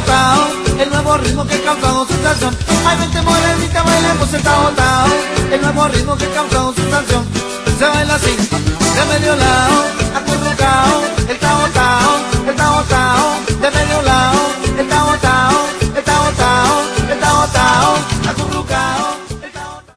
botado, el nuevo ritmo que ha causado sensación. Ay, vente morenita, bailemos está botado, el nuevo ritmo que ha causado sensación. Se baila así, de medio lado.